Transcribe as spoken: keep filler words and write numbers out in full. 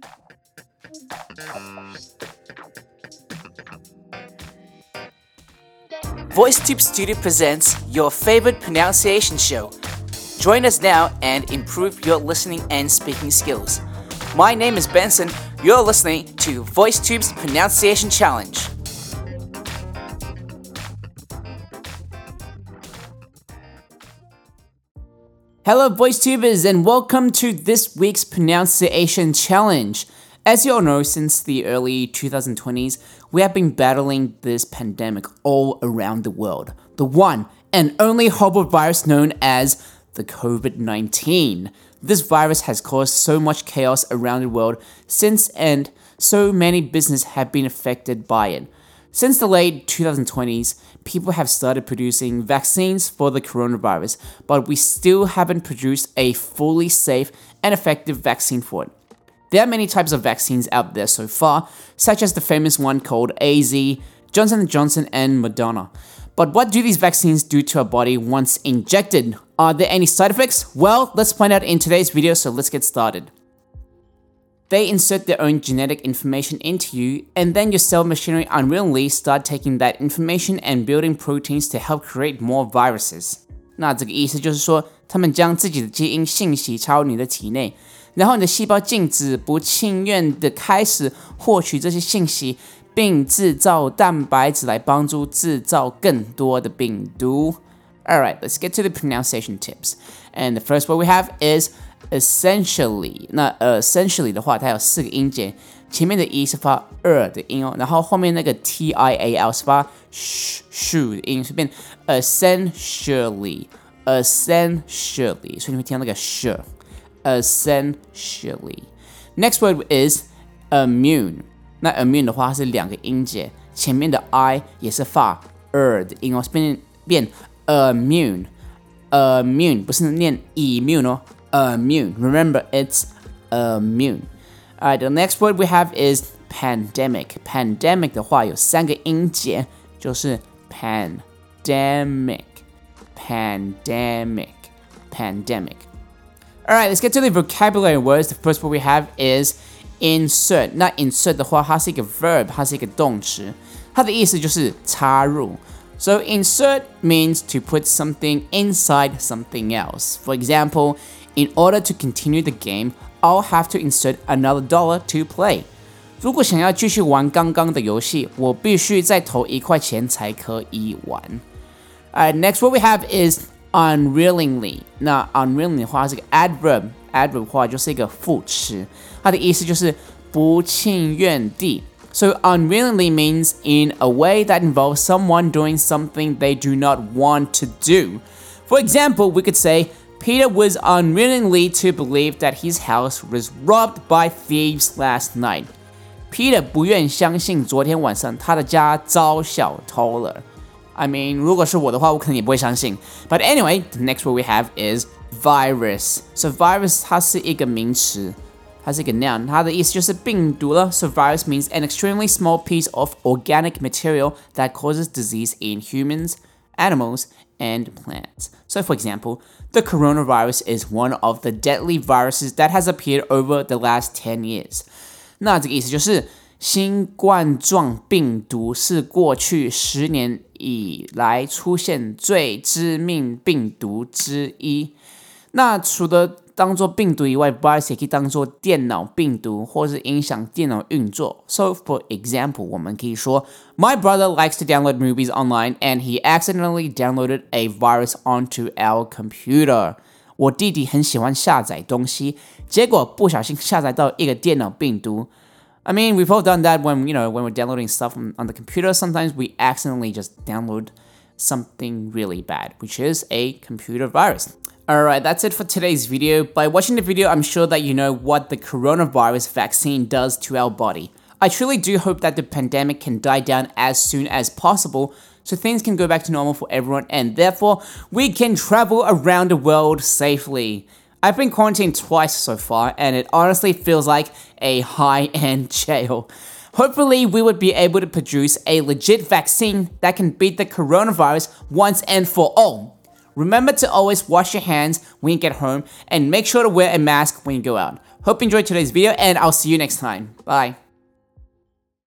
VoiceTube Studio presents your favorite pronunciation show. Join us now and improve your listening and speaking skills. My name is Benson. You're listening to VoiceTube's Pronunciation Challenge. Hello, VoiceTubers, and welcome to this week's Pronunciation Challenge. As you all know, since the early twenty twenties, we have been battling this pandemic all around the world. The one and only horrible virus known as the covid nineteen. This virus has caused so much chaos around the world since, and so many businesses have been affected by it. Since the late twenty twenties, people have started producing vaccines for the coronavirus, but we still haven't produced a fully safe and effective vaccine for it. There are many types of vaccines out there so far, such as the famous one called A Z, Johnson and Johnson, and Moderna. But what do these vaccines do to our body once injected? Are there any side effects? Well, let's find out in today's video, so let's get started. They insert their own genetic information into you, and then your cell machinery unwillingly start taking that information and building proteins to help create more viruses. 那这个意思就是说，他们将自己的基因信息插入你的体内，然后你的细胞禁止不情愿的开始获取这些信息，并制造蛋白质来帮助制造更多的病毒。Alright, let's get to the pronunciation tips. And the first word we have is essentially. 那 essentially 的话，它有四个音节，前面的 e 是发 er 的音哦，然后后面那个 t i a l 是发 sh shu 的音，所以变 essentially essentially， 所以你会听到那个 sh essentially. Next word is immune. 那 immune 的话，它是两个音节，前面的 i 也是发 er 的音哦，变变 immune immune 不是念 immune 哦。Immune. Remember, it's immune. Alright, the next word we have is pandemic. Pandemic 的话有三个音节，就是 pandemic, pandemic, pandemic. Alright, let's get to the vocabulary words. The first word we have is insert. 那 insert 的话，它是一个 verb, 它是一个动词，它的意思就是插入。So insert means to put something inside something else. For example, in order to continue the game, I'll have to insert another dollar to play. 如果想要继续玩刚刚的游戏，我必须再投一块钱才可以玩。Alright, next what we have is unwillingly. 那 unwillingly 的话是个 adverb, adverb 的话就是一个副词，它的意思就是不情愿地。So unwillingly means in a way that involves someone doing something they do not want to do. For example, we could say, Peter was unwillingly to believe that his house was robbed by thieves last night. Peter 不愿相信昨天晚上他的家遭小偷了。I mean, 如果是我的话，我可能也不会相信。But anyway, the next word we have is virus. So virus 它是一个名词。它是一个 noun， 它的意思就是病毒了。So virus means an extremely small piece of organic material that causes disease in humans, animals, and plants. So for example, the coronavirus is one of the deadly viruses that has appeared over the last ten years. 那这个意思就是新冠状病毒是过去十年以来出现最致命病毒之一。那除了当做病毒以外 virus 也可以当做电脑病毒或是影响电脑运作。So for example, 我们可以说 My brother likes to download movies online and he accidentally downloaded a virus onto our computer. 我弟弟很喜欢下载东西，结果不小心下载到一个电脑病毒。I mean, we've all done that when, you know, when we're downloading stuff on, on the computer. Sometimes we accidentally just download something really bad, which is a computer virus. Alright, that's it for today's video. By watching the video, I'm sure that you know what the coronavirus vaccine does to our body. I truly do hope that the pandemic can die down as soon as possible so things can go back to normal for everyone and therefore we can travel around the world safely. I've been quarantined twice so far and it honestly feels like a high-end jail. Hopefully, we would be able to produce a legit vaccine that can beat the coronavirus once and for all. Remember to always wash your hands when you get home and make sure to wear a mask when you go out. Hope you enjoyed today's video, and I'll see you next time. Bye.